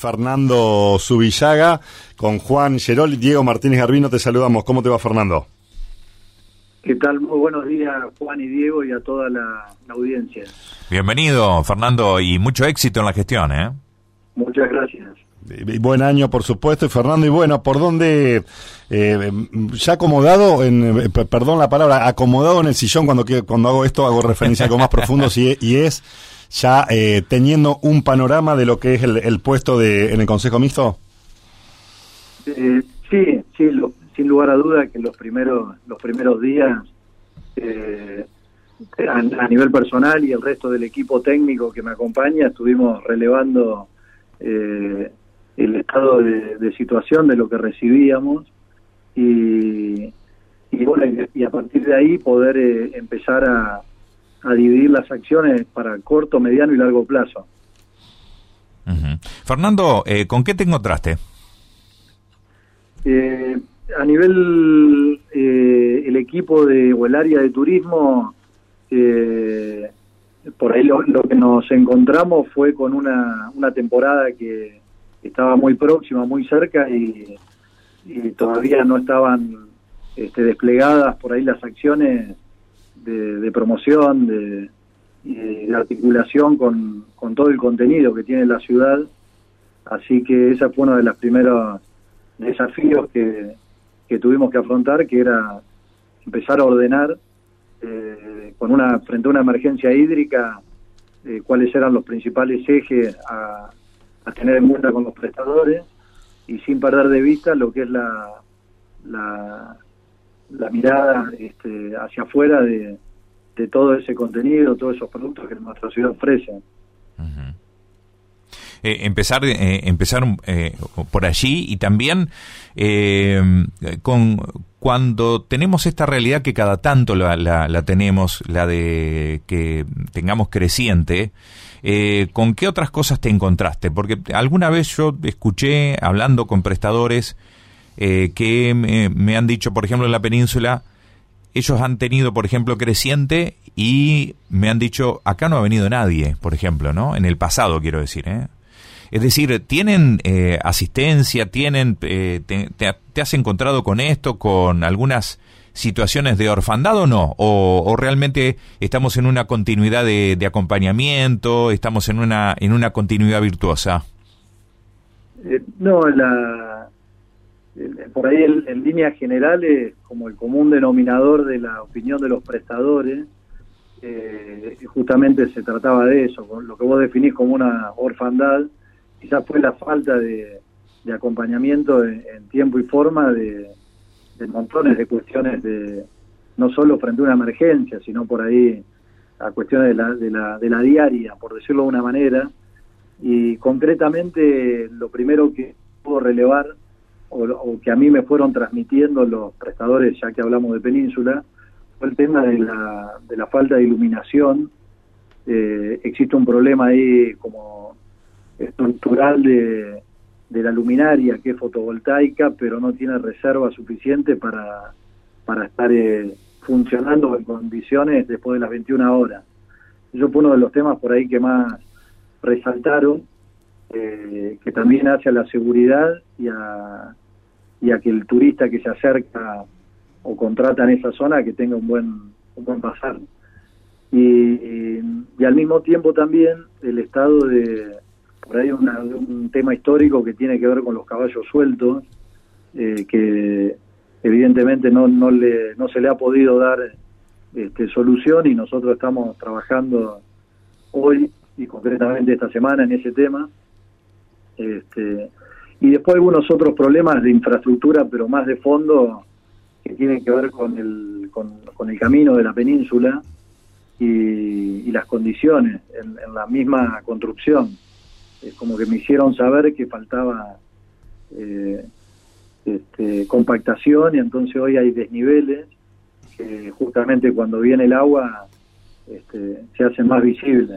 Fernando Zubillaga, con Juan Gerol y Diego Martínez Garbino. Te saludamos. ¿Cómo te va, Fernando? ¿Qué tal? Muy buenos días, Juan y Diego, y a toda la audiencia. Bienvenido, Fernando, y mucho éxito en la gestión, ¿eh? Muchas gracias. Buen año, por supuesto. Y Fernando, y bueno, ¿por dónde ya acomodado, perdón la palabra, acomodado en el sillón cuando hago esto, hago referencia a algo más profundo, y es ya teniendo un panorama de lo que es el puesto en el Consejo Mixto? Sí, sin lugar a duda que los primeros días, a nivel personal y el resto del equipo técnico que me acompaña, estuvimos relevando el estado de situación de lo que recibíamos y bueno, y a partir de ahí poder empezar a dividir las acciones para corto, mediano y largo plazo. Uh-huh. Fernando, ¿con qué te encontraste? A nivel el equipo o el área de turismo, por ahí lo que nos encontramos fue con una temporada que estaba muy próxima, muy cerca y todavía no estaban desplegadas por ahí las acciones de promoción, de articulación con todo el contenido que tiene la ciudad. Así que ese fue uno de los primeros desafíos que tuvimos que afrontar, que era empezar a ordenar frente a una emergencia hídrica, cuáles eran los principales ejes a tener en cuenta con los prestadores, y sin perder de vista lo que es la mirada hacia afuera de todo ese contenido, todos esos productos que nuestra ciudad ofrece. Uh-huh. Empezar por allí, y también cuando tenemos esta realidad que cada tanto la tenemos, la de que tengamos creciente, ¿con qué otras cosas te encontraste? Porque alguna vez yo escuché, hablando con prestadores, que me han dicho, por ejemplo, en la península, ellos han tenido, por ejemplo, creciente, y me han dicho, acá no ha venido nadie, por ejemplo, ¿no? En el pasado, quiero decir, ¿eh? Es decir, ¿tienen asistencia? ¿Te has encontrado con esto, con algunas situaciones de orfandad o no? ¿O realmente estamos en una continuidad de acompañamiento, estamos en una continuidad virtuosa? No, por ahí en líneas generales, como el común denominador de la opinión de los prestadores, justamente se trataba de eso, con lo que vos definís como una orfandad. Quizás fue la falta de acompañamiento en tiempo y forma de montones de cuestiones, no solo frente a una emergencia, sino por ahí a cuestiones de la diaria, por decirlo de una manera. Y concretamente lo primero que puedo relevar, o que a mí me fueron transmitiendo los prestadores, ya que hablamos de Península, fue el tema de la falta de iluminación. Existe un problema ahí como estructural de la luminaria, que es fotovoltaica, pero no tiene reserva suficiente para estar funcionando en condiciones después de las 21 horas. Eso fue uno de los temas por ahí que más resaltaron, que también hace a la seguridad y a que el turista que se acerca o contrata en esa zona que tenga un buen pasar. Y al mismo tiempo también el estado por ahí un tema histórico que tiene que ver con los caballos sueltos, que evidentemente no se le ha podido dar solución, y nosotros estamos trabajando hoy y concretamente esta semana en ese tema. Y después algunos otros problemas de infraestructura, pero más de fondo, que tienen que ver con el camino de la península y las condiciones en la misma construcción. Es como que me hicieron saber que faltaba compactación, y entonces hoy hay desniveles que justamente cuando viene el agua se hacen más visibles.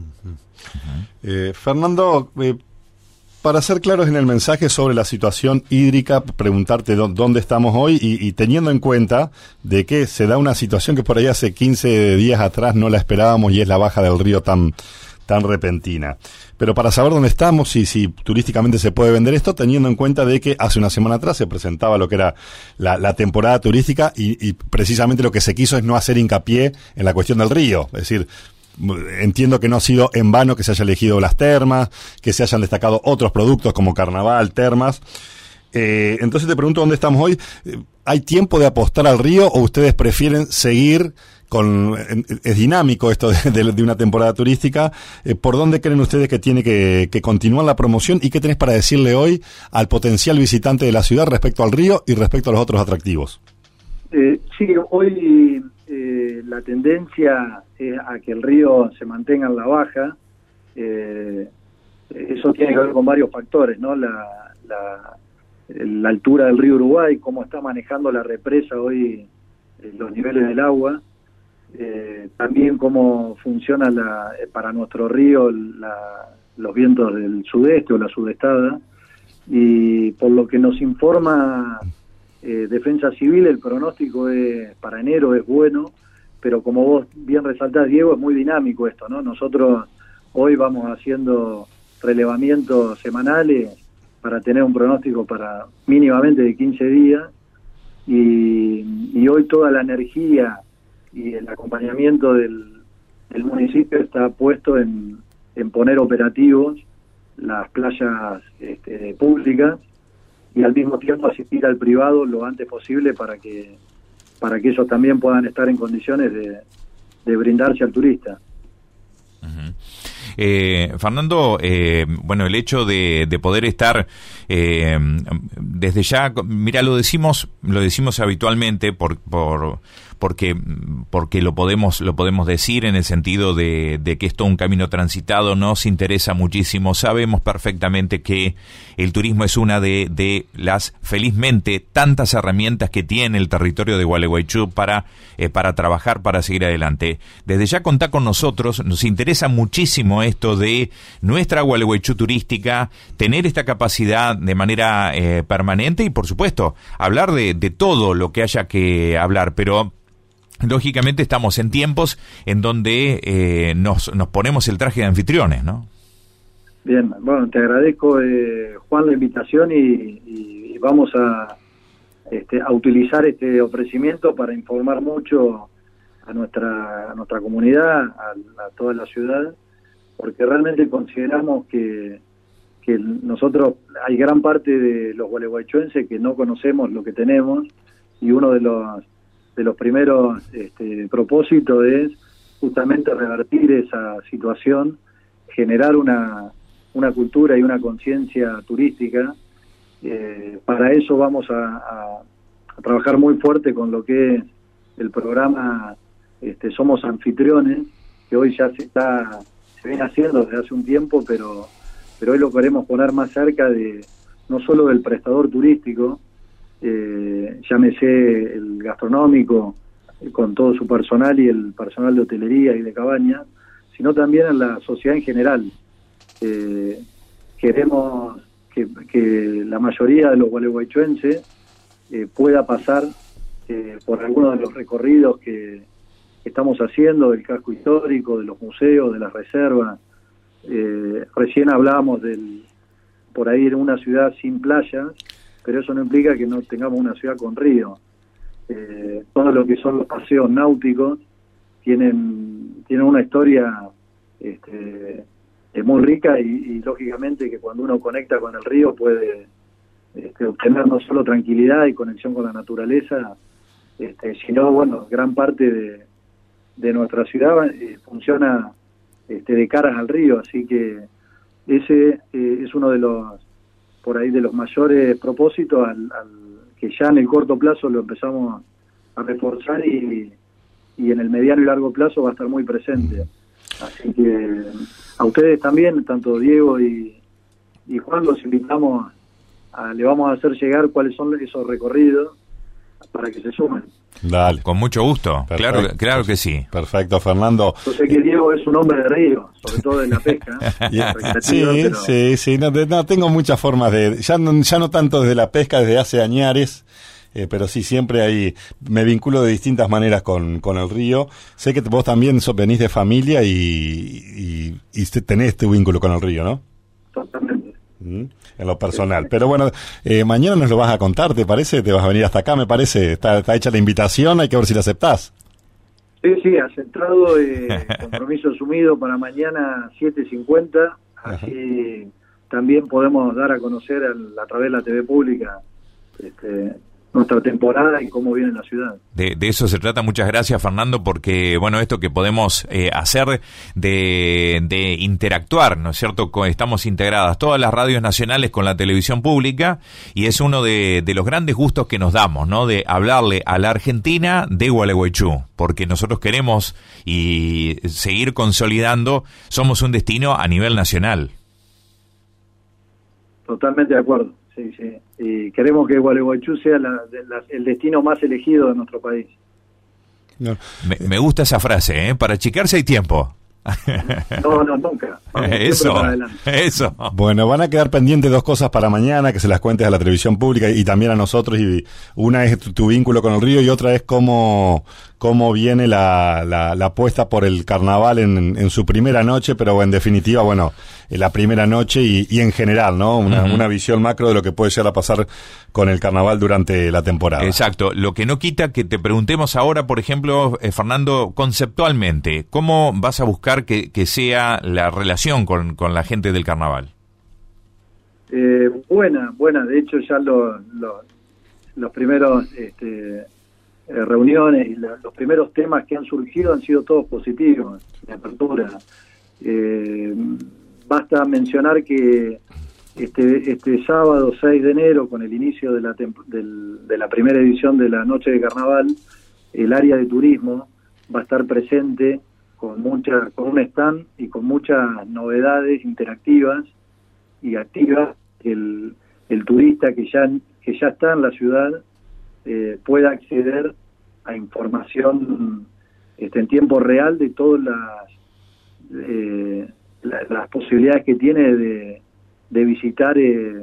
Fernando, para ser claros en el mensaje sobre la situación hídrica, preguntarte dónde estamos hoy, y teniendo en cuenta de que se da una situación que por ahí hace 15 días atrás no la esperábamos, y es la baja del río tan tan repentina. Pero para saber dónde estamos y si turísticamente se puede vender esto, teniendo en cuenta de que hace una semana atrás se presentaba lo que era la temporada turística y precisamente lo que se quiso es no hacer hincapié en la cuestión del río. Es decir, entiendo que no ha sido en vano que se haya elegido las termas, que se hayan destacado otros productos como carnaval, termas. Entonces te pregunto dónde estamos hoy. ¿Hay tiempo de apostar al río o ustedes prefieren seguir es dinámico esto de una temporada turística? ¿Por dónde creen ustedes que tiene que continuar la promoción y qué tenés para decirle hoy al potencial visitante de la ciudad respecto al río y respecto a los otros atractivos? Sí, hoy la tendencia es a que el río se mantenga en la baja. Eso tiene que ver con varios factores, ¿no? La altura del río Uruguay, cómo está manejando la represa hoy los niveles del agua. También cómo funciona para nuestro río los vientos del sudeste o la sudestada, y por lo que nos informa Defensa Civil, el pronóstico para enero es bueno, pero como vos bien resaltás, Diego, es muy dinámico esto, ¿no? Nosotros hoy vamos haciendo relevamientos semanales para tener un pronóstico para mínimamente de 15 días, y hoy toda la energía y el acompañamiento del municipio está puesto en poner operativos las playas públicas y al mismo tiempo asistir al privado lo antes posible para que ellos también puedan estar en condiciones de brindarse al turista. Fernando, bueno, el hecho de poder estar desde ya, mira, lo decimos habitualmente porque lo podemos decir en el sentido de que es todo un camino transitado, nos interesa muchísimo, sabemos perfectamente que el turismo es una de las, felizmente, tantas herramientas que tiene el territorio de Gualeguaychú para trabajar, para seguir adelante. Desde ya contá con nosotros, nos interesa muchísimo esto de nuestra Gualeguaychú turística, tener esta capacidad de manera permanente y, por supuesto, hablar de todo lo que haya que hablar, pero lógicamente estamos en tiempos en donde nos ponemos el traje de anfitriones, ¿no? Bien, bueno, te agradezco, Juan, la invitación y vamos a utilizar este ofrecimiento para informar mucho a nuestra comunidad, a toda la ciudad, porque realmente consideramos que nosotros, hay gran parte de los gualeguaychuenses que no conocemos lo que tenemos, y uno de los primeros propósitos es justamente revertir esa situación, generar una cultura y una conciencia turística. Para eso vamos a trabajar muy fuerte con lo que es el programa Somos Anfitriones, que hoy ya se viene haciendo desde hace un tiempo, pero hoy lo queremos poner más cerca no solo del prestador turístico, llámese el gastronómico con todo su personal y el personal de hotelería y de cabañas, sino también en la sociedad en general. Queremos que la mayoría de los gualeguaychuenses pueda pasar por algunos de los recorridos que estamos haciendo, del casco histórico, de los museos, de las reservas. Recién hablábamos por ahí en una ciudad sin playas, pero eso no implica que no tengamos una ciudad con río. Todo lo que son los paseos náuticos tienen una historia muy rica y lógicamente que cuando uno conecta con el río puede obtener no solo tranquilidad y conexión con la naturaleza, sino, bueno, gran parte de nuestra ciudad funciona de caras al río, así que ese es uno de los mayores propósitos que ya en el corto plazo lo empezamos a reforzar y en el mediano y largo plazo va a estar muy presente. Así que a ustedes también, tanto Diego y Juan, los invitamos, le vamos a hacer llegar cuáles son esos recorridos para que se sumen. Dale. Con mucho gusto, claro que sí. Perfecto, Fernando. Yo sé que Diego es un hombre de río, sobre todo de la pesca. Sí, no tengo muchas formas ya no tanto desde la pesca desde hace añares, pero sí, siempre me vinculo de distintas maneras con el río. Sé que vos también venís de familia y tenés tu vínculo con el río, ¿no? Totalmente. En lo personal. Pero bueno, mañana nos lo vas a contar, ¿te parece? Te vas a venir hasta acá, me parece. Está hecha la invitación, hay que ver si la aceptás. Sí, aceptado, compromiso asumido para mañana 7:50, así también podemos dar a conocer a través de la TV pública nuestra temporada y cómo viene la ciudad. De eso se trata. Muchas gracias, Fernando, porque bueno, esto que podemos hacer de interactuar, ¿no es cierto? Estamos integradas todas las radios nacionales con la televisión pública y es uno de los grandes gustos que nos damos, ¿no? De hablarle a la Argentina de Gualeguaychú, porque nosotros queremos y seguir consolidando, somos un destino a nivel nacional. Totalmente de acuerdo. Sí. Y queremos que Gualeguaychú sea el destino más elegido de nuestro país. No. Me gusta esa frase, Para achicarse hay tiempo. No, nunca. Eso. Bueno, van a quedar pendientes 2 cosas para mañana, que se las cuentes a la televisión pública y también a nosotros. Y una es tu vínculo con el río y otra es cómo viene la apuesta por el carnaval en su primera noche, pero en definitiva, bueno, la primera noche y en general, ¿no? Una visión macro de lo que puede llegar a pasar con el carnaval durante la temporada. Exacto. Lo que no quita que te preguntemos ahora, por ejemplo, Fernando, conceptualmente, ¿cómo vas a buscar que sea la relación con la gente del carnaval? Buena. De hecho, ya los primeros reuniones y los primeros temas que han surgido han sido todos positivos, de apertura. Basta mencionar que este sábado 6 de enero, con el inicio de la primera edición de la Noche de Carnaval, el área de turismo va a estar presente con un stand y con muchas novedades interactivas y activas. El turista que ya está en la ciudad pueda acceder a información en tiempo real de todas las posibilidades que tiene de visitar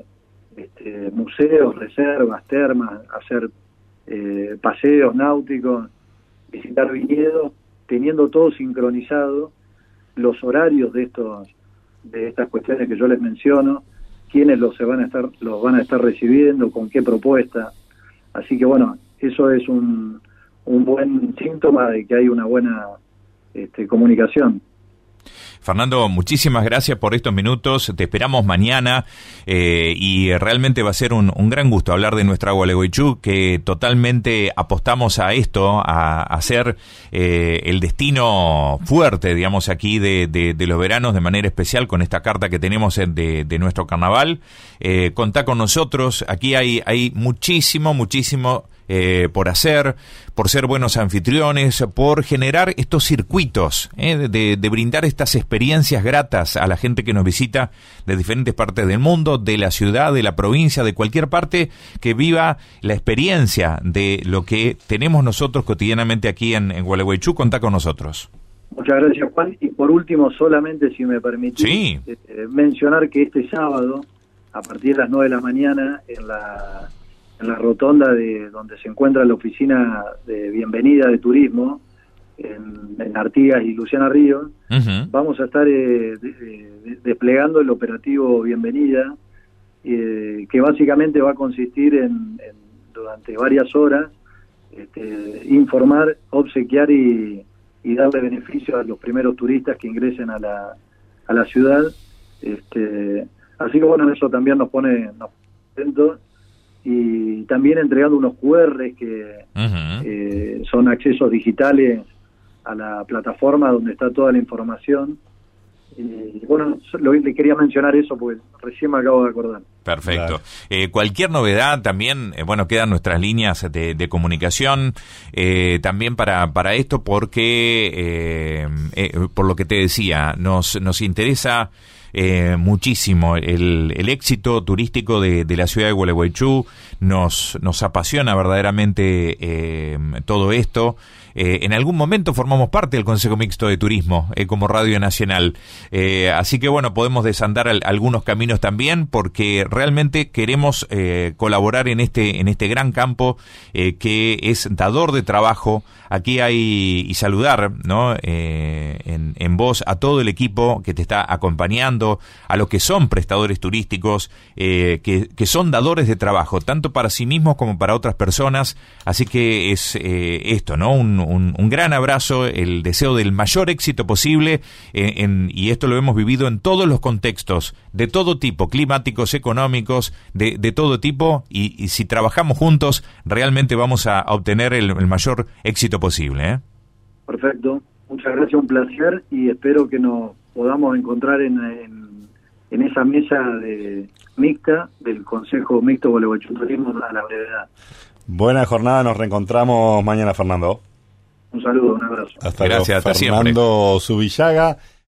museos, reservas, termas, hacer paseos náuticos, visitar viñedos, teniendo todo sincronizado, los horarios de estas cuestiones que yo les menciono, quiénes los van a estar recibiendo, con qué propuesta. Así que bueno, eso es un buen síntoma de que hay una buena comunicación. Fernando, muchísimas gracias por estos minutos, te esperamos mañana y realmente va a ser un gran gusto hablar de nuestra Gualeguaychú, que totalmente apostamos a esto, a hacer el destino fuerte, digamos, aquí de los veranos, de manera especial con esta carta que tenemos de nuestro carnaval. Contá con nosotros, aquí hay muchísimo por hacer, por ser buenos anfitriones, por generar estos circuitos, de brindar estas experiencias gratas a la gente que nos visita de diferentes partes del mundo, de la ciudad, de la provincia, de cualquier parte, que viva la experiencia de lo que tenemos nosotros cotidianamente aquí en Gualeguaychú. Contá con nosotros. Muchas gracias, Juan. Y por último, solamente si me permitís, mencionar que este sábado, a partir de las 9 de la mañana, en la rotonda de donde se encuentra la oficina de bienvenida de turismo en Artigas y Luciana Ríos, vamos a estar desplegando el operativo Bienvenida, que básicamente va a consistir en durante varias horas informar, obsequiar y darle beneficio a los primeros turistas que ingresen a la ciudad. Así que bueno, eso también nos pone contentos. Y también entregando unos QR que son accesos digitales a la plataforma donde está toda la información. Y bueno, le quería mencionar eso porque recién me acabo de acordar. Perfecto. Claro. Cualquier novedad también, quedan nuestras líneas de comunicación también para esto, porque por lo que te decía, nos interesa muchísimo el éxito turístico de la ciudad de Gualeguaychú. Nos apasiona verdaderamente todo esto. en algún momento formamos parte del Consejo Mixto de Turismo como Radio Nacional. Así que bueno, podemos desandar algunos caminos también, porque realmente queremos colaborar en este gran campo que es dador de trabajo. Aquí hay, y saludar, ¿no? En voz a todo el equipo que te está acompañando, a los que son prestadores turísticos, que son dadores de trabajo, tanto para sí mismos como para otras personas. Así que es esto, ¿no? Un gran abrazo, el deseo del mayor éxito posible, y esto lo hemos vivido en todos los contextos, de todo tipo, climáticos, económicos, de todo tipo, y si trabajamos juntos, realmente vamos a obtener el mayor éxito posible. Perfecto, muchas gracias, un placer, y espero que nos podamos encontrar en esa mesa mixta del Consejo Mixto Gualeguaychú Turismo a la brevedad. Buena jornada, nos reencontramos mañana, Fernando. Un saludo, un abrazo. Hasta Gracias, luego. hasta Fernando Zubillaga.